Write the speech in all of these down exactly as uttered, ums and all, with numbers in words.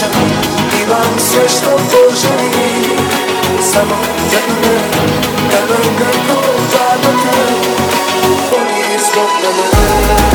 duša, imam sve što poželim. Samo jedno me, kada kako da te voli zbog mene.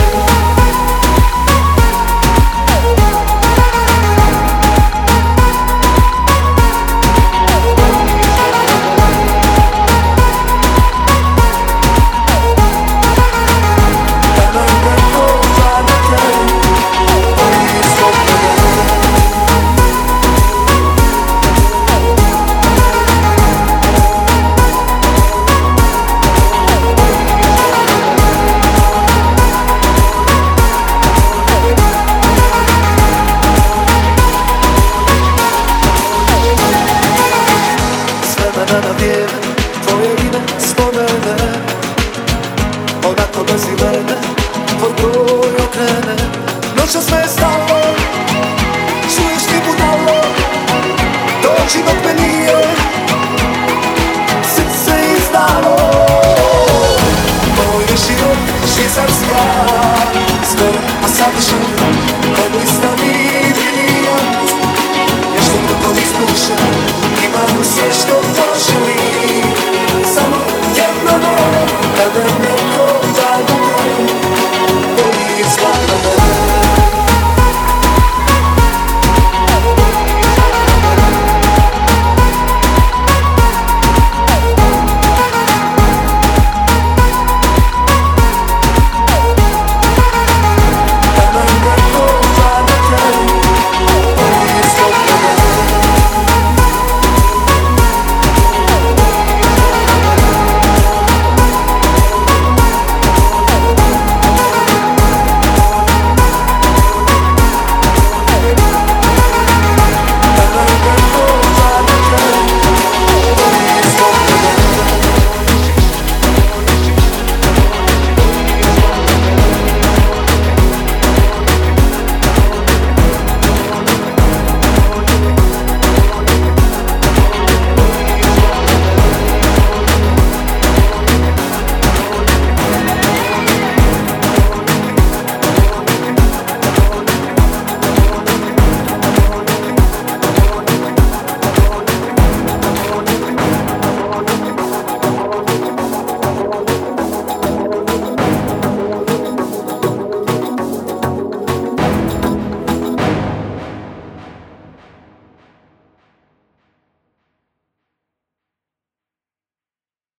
Na vrijeme tvoje ime spomene, onako bez imene tvoj broj okrene. Noćas me je stalo, čuješ ti budalo, dođi dok me nije srce izdalo. Moj je život švicarska, skoro pa savršen, ko blista mi brilijant, nešto drugo ispuše, imam sve što poželim. Samo jedno me, kada